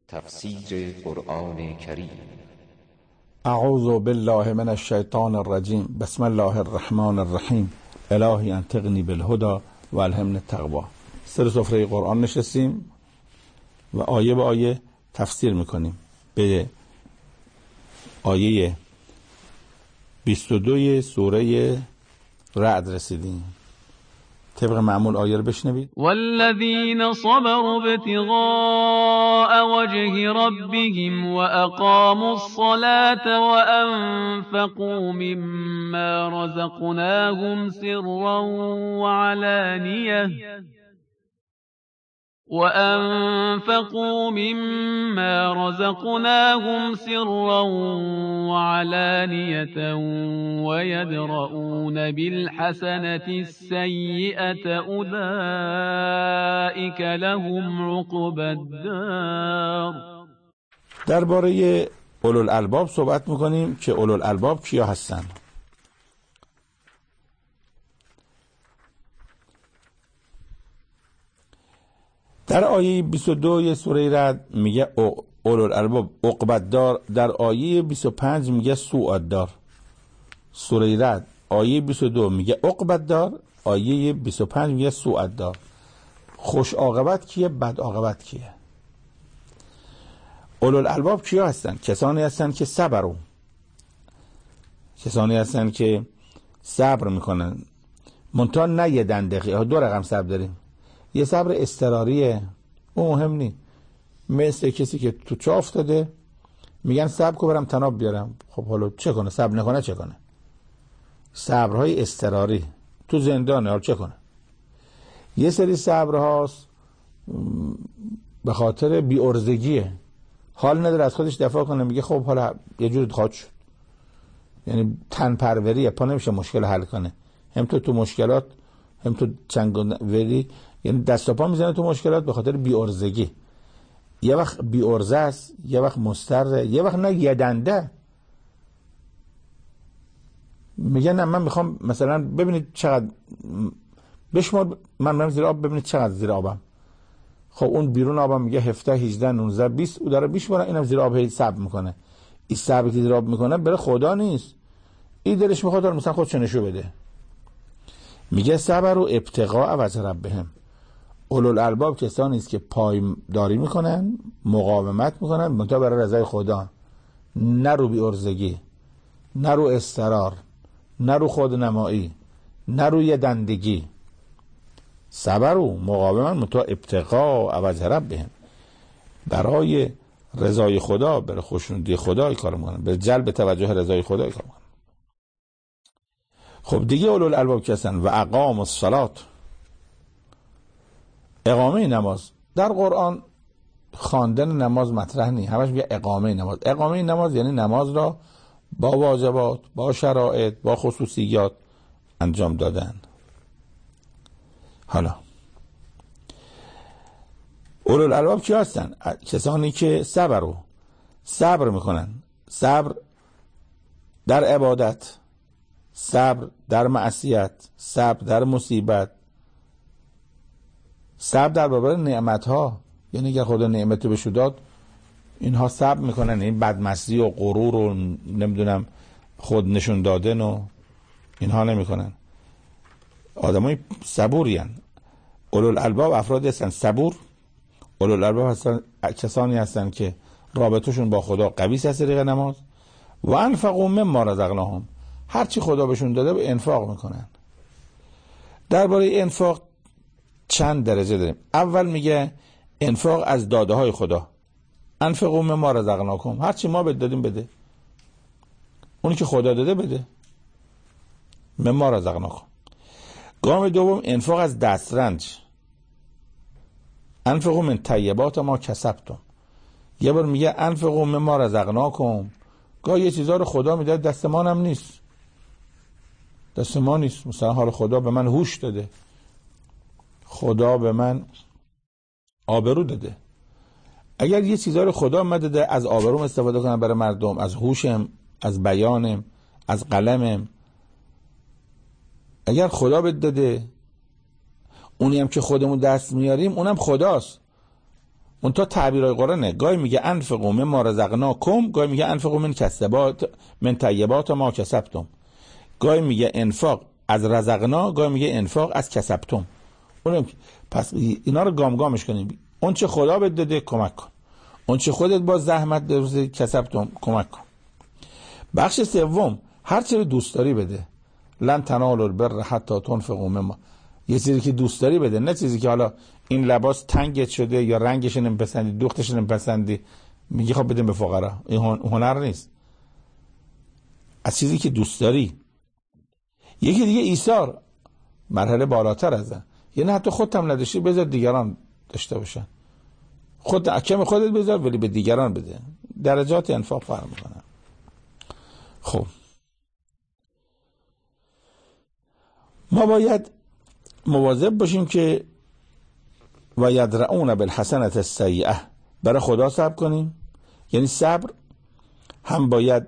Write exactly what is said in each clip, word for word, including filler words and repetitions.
تفسیر قرآن کریم. اعوذ بالله من الشیطان الرجیم. بسم الله الرحمن الرحیم. الهی انطقنی بالهدی و الهمنی التقوی. سر سفره قرآن نشستیم و آیه به آیه تفسیر میکنیم. به آیه بیست و دو سوره رعد رسیدیم. طبق معمول آیه رو بشنوید. والذین صبروا ابتغاء وجه ربهم واقاموا الصلاة وانفقوا مما رزقناهم سرا وعلانیة وأنفقوا مما رزقناهم سرا وعلانية ويدرؤون بالحسنة السيئة أولئك لهم عقبى الدار. درباره اولوالالباب صحبت میکنیم که اولوالالباب کیا هستن. در آیه بیست و دو سوره رعد میگه اولوالالباب عقبت‌دار، در آیه بیست و پنج میگه سوءدار. سوره رعد آیه بیست و دو میگه عقبت‌دار، آیه بیست و پنج میگه سوءدار. خوش عاقبت کیه، بد عاقبت کیه؟ اولوالالباب کیا هستن؟ کسانی هستن که صبرو، کسانی هستن که صبر میکنن. منتها نه یه دندقی، دو رقم صبر داریم. یه صبر اضطراریه، اون مهم نی. مثل کسی که تو چاه افتاده میگن صبر کو برم تناب بیارم. خب حالا چه کنه؟ صبر نکنه چه کنه؟ صبرهای اضطراری تو زندانه، حالا چه کنه؟ یه سری صبرهاست به خاطر بی‌عرضگیه، حال نداره از خودش دفاع کنه، میگه خب حالا یه جور خواهد شد. یعنی تن پروریه، پا نمیشه مشکل حل کنه. هم تو تو مشکلات هم تو چنگوری، یعنی دست و پا میزنه تو مشکلات به خاطر بی‌عرضگی. یه وقت بی‌عرضه است، یه وقت مضطره، یه وقت نه یدنده. میگه نه من میخوام مثلا ببینید چقدر بشمار، من میرم زیر آب ببینید چقدر زیر آبم. خب اون بیرون آبم میگه هفده هجده نوزده بیست، او داره بیشماره، اینم زیر آب هی صبر میکنه. این صبری که زیر آب میکنه برای خدا نیست، این دلش میخواد مثلا خودش نشو بده. میگه صبر و ابتغاء وجه ربهم. اولوالالباب کسانی است که پایداری میکنن، مقاومت میکنن، منتها برای رضای خدا، نه رو بی‌عرضگی، نه رو اضطرار، نه رو خودنمایی، نه رو دندگی. صبر و مقاومت، منتها ابتغاء وجه ربهم، برای رضای خدا، برای خوشنودی خدا کار میکنن، به جلب توجه رضای خدا کار میکنن. خب دیگه اولوالالباب کسان و اقام الصلاة، اقامه نماز. در قرآن خواندن نماز مطرح نیست، همش میگه اقامه نماز. اقامه نماز یعنی نماز را با واجبات، با شرایط، با خصوصیات انجام دادن. حالا اولوالالباب کی هستن؟ کسانی که صبر رو صبر میکنن، صبر در عبادت، صبر در معصیت، صبر در مصیبت، صبر در برابر نعمت ها. یعنی اگر خدا نعمت بهش داد اینها صبر میکنن، این بدمستی و غرور و نمیدونم خود نشون دادن و اینها نمیکنن. آدمای صبوری هستند. اولوالالباب افرادی هستند صبور. اولوالالباب هستند کسانی هستند که رابطهشون با خدا قوی است از طریق نماز. و انفقوا مما رزقناهم، هر چی خدا بهشون داده به انفاق میکنن. درباره انفاق چند درجه داریم. اول میگه انفاق از داده های خدا، انفقوا مما رزقناکم، هر چی ما بهت دادیم بده، اونی که خدا داده بده. مما رزقناکم. گام دوم انفاق از دسترنج، انفقوا من طیبات ما کسبتم. یه بار میگه انفقوا مما رزقناکم، گاه یه چیزا رو خدا میده دست ما هم نیست، دست ما نیست. مثلا حال خدا به من هوش داده، خدا به من آبرو داده. اگر یه چیزا رو خدا مدده، از آبروم استفاده کنم برای مردم، از هوشم، از بیانم، از قلمم، اگر خدا بده داده، اونی هم که خودمون دست میاریم اونم خداست. اون تا تعبیرای قرآنه، گاهی میگه انفقوا مما رزقناکم، گاهی میگه انفقوا من کسبات من طیبات ما کسبتم، گاهی میگه انفاق از رزقنا، گاهی میگه انفاق از کسبتم. اون پس اینا رو گام گامش کنیم. اون چه خدا بهت داده کمک کن، اون چه خودت با زحمت روز کسبتم کمک کن. بخش سوم، هر چه دوست داری بده. لن تنالوا البر حتی تنفقوا مما، یه چیزی که دوست داری بده، نه چیزی که حالا این لباس تنگت شده یا رنگش نمیپسندی، دوختش نمیپسندی میگی خب بدیم به فقرا. این هنر نیست. از چیزی که دوست داری. یکی دیگه ایثار، مرحله بالاتر از این، یعنی حتی خودت هم نداشتی بذار دیگران داشته باشن. خود کم خودت بذار ولی به دیگران بده. درجات انفاق فرق میکنه. خب ما باید مواظب باشیم که و یدرؤون بالحسنة السیئة، برای خدا صبر کنیم. یعنی صبر هم باید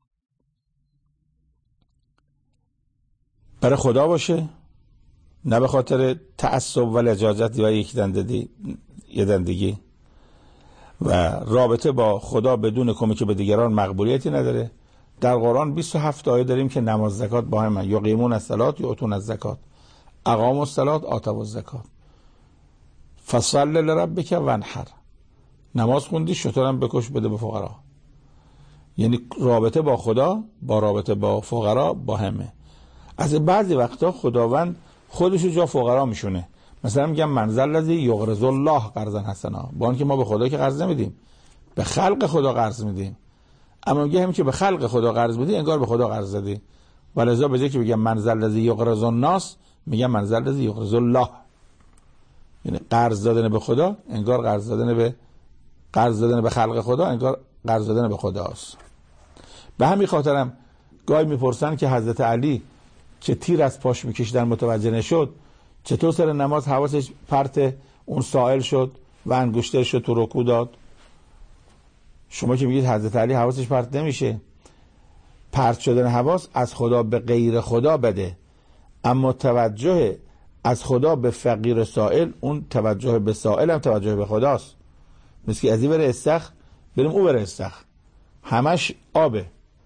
برای خدا باشه، نه به خاطر تعصب و لجاجت و یک دندگی یه دندگی. و رابطه با خدا بدون کمک به دیگران مقبولیتی نداره. در قرآن بیست و هفت آیه داریم که نماز زکات با هم، یقیمون الصلاة یؤتون الزکات، اقاموا الصلاة آتوا الزکات، فصل لربک وانحر، نماز خوندی شترم بکش بده به فقرا. یعنی رابطه با خدا با رابطه با فقرا با همه. از بعضی وقتا خداوند خودشو جا فقرا میشونه. مثلا میگم منزل الذی یقرض الله قرضا حسنا، با اینکه ما به خدا که قرض نمیدیم، به خلق خدا قرض میدیم، اما میگه هم که به خلق خدا قرض میدی انگار به خدا قرض دادی. ولذا به جای که بگم منزل الذی یقرض الناس میگم منزل الذی یقرض الله. یعنی قرض دادن به خدا انگار قرض دادن به قرض دادن به خلق خدا انگار قرض دادن به خداست. به همین خاطرم گاهی میپرسن که حضرت علی که تیر از پاش میکشیدن متوجه نشد، چطور سر نماز حواسش پرت اون سائل شد و انگشتر شد تو رکوع داد؟ شما که میگید حضرت علی حواسش پرت نمیشه، پرت شدن حواس از خدا به غیر خدا بده، اما توجه از خدا به فقیر سائل، اون توجه به سائل هم توجه به خداست. مثل که از این بره استخ بریم او بره استخ، همش آبه.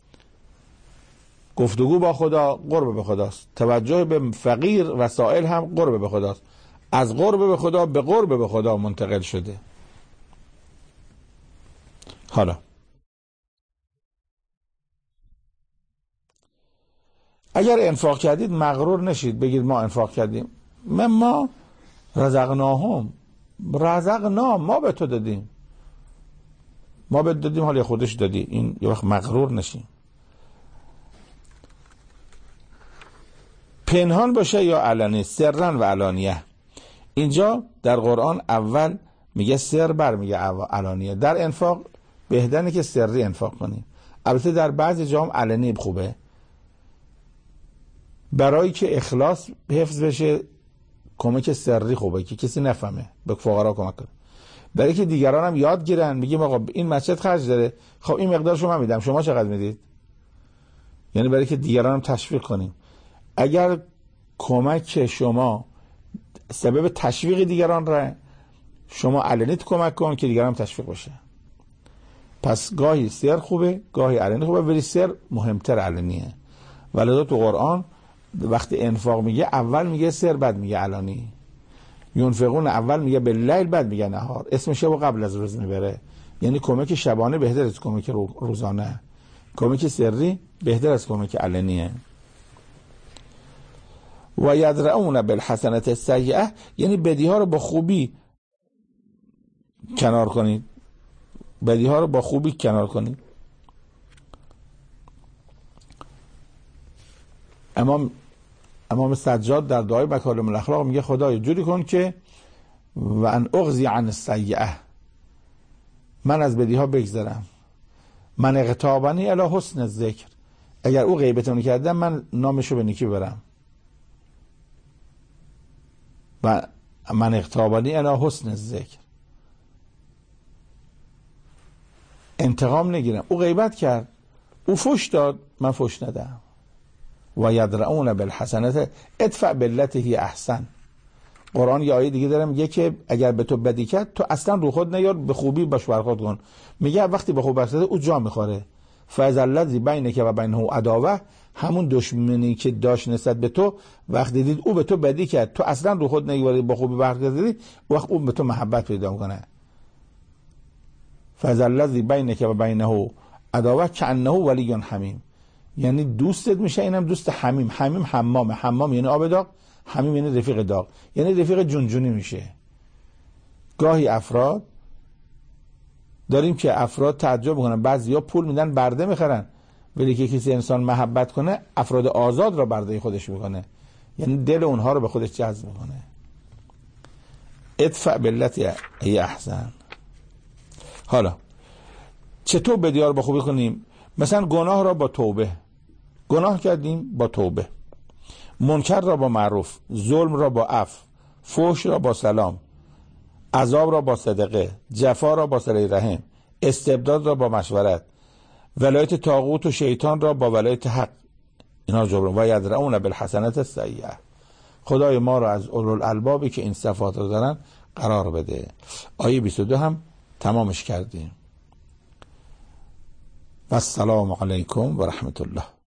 گفتگو با خدا قرب به خداست، توجه به فقیر و سائل هم قرب به خداست. از قرب به خدا به قرب به خدا منتقل شده. حالا اگر انفاق کردید مغرور نشید بگید ما انفاق کردیم. من ما رزقناهم، رزقنا ما به تو دادیم، ما به دادیم حالا خودش دادی. این یه وقت مغرور نشیم. پنهان باشه یا علنی، سرن و علانیه. اینجا در قرآن اول میگه سر، بر میگه علانیه. در انفاق بهتره که سری انفاق کنیم. البته در بعضی جام علنی خوبه، برای که اخلاص حفظ بشه. کمک سری خوبه که کسی نفهمه، به فقرا کمک کنه. برای که دیگران هم یاد گیرن، میگیم آقا این مسجد خرج داره، خب این مقدار شما میدم، شما چقدر میدید؟ یعنی برای که دیگران هم تشویق کنیم. اگر کمک شما سبب تشویق دیگران را، شما علنیت کمک کن که دیگران هم تشویق بشه. پس گاهی سر خوبه، گاهی علنی خوبه، ولی سر مهمتر علنیه. ولذا تو قرآن وقتی انفاق میگه اول میگه سر بعد میگه علنی. ينفقون اول میگه باللیل بعد میگه نهار. اسم شب قبل از روز میبره. یعنی کمک شبانه بهتر از کمک روزانه، کمک سری بهتر از کمک علنیه. و یدرؤون بالحسنة السیئة، یعنی بدی ها رو با خوبی کنار کنید، بدی ها رو با خوبی کنار کنید. امام امام سجاد در دعای مکارم الاخلاق میگه خدای جوری کن که و ان اغزی عن السیئة، من از بدی ها بگذرم. من اغتابنی الی حسن الذکر، اگر او غیبتون کردم من نامشو به نیکی برم. و من اغتابنی الی حسن الذکر، انتقام نگیرم. او غیبت کرد، او فحش داد، من فحش ندم. و یدرؤون بالحسنة ادفع بالتي هی احسن، قرآن یه آیه دیگه داره میگه که اگر به تو بدی کرد تو اصلا رو خود نیار، به خوبی باش برخورد کن. میگه وقتی به خوب برخورد او جا میخوره. فاذا الذی بینک و بینه عداوه، همون دشمنی که داشت نسبت به تو وقتی دید او به تو بدی کرد تو اصلا رو خود نیاری، با خوبی برخورد کردی، وقت اون به تو محبت پیدا کنه. فاذا الذی بینک و بینه عداوه کانه ولی حمیم، یعنی دوستت میشه، اینم دوست حمیم. حمیم حمامه، حمام یعنی آب داغ، حمیم یعنی رفیق داغ، یعنی رفیق جونجونی میشه. گاهی افراد داریم که افراد تعجب میکنن، بعضیا پول میدن برده میخرن، ولی که کسی انسان محبت کنه افراد آزاد را برده خودش میکنه، یعنی دل اونها رو به خودش جذب میکنه. ادفع باللتی هی احسن. حالا چطور بدیار با خوبی کنیم؟ مثلا گناه را با توبه، گناه کردیم با توبه، منکر را با معروف، ظلم را با عفو، فحش را با سلام، عذاب را با صدقه، جفا را با صله رحم، استبداد را با مشورت، ولایت طاغوت و شیطان را با ولایت حق، اینا جبران. و یدرؤون بالحسنات السیئه. خدای ما را از اولوالالبابی که این صفات رو دارن قرار بده. آیه بیست و دو هم تمامش کردیم. و السلام علیکم و رحمت الله.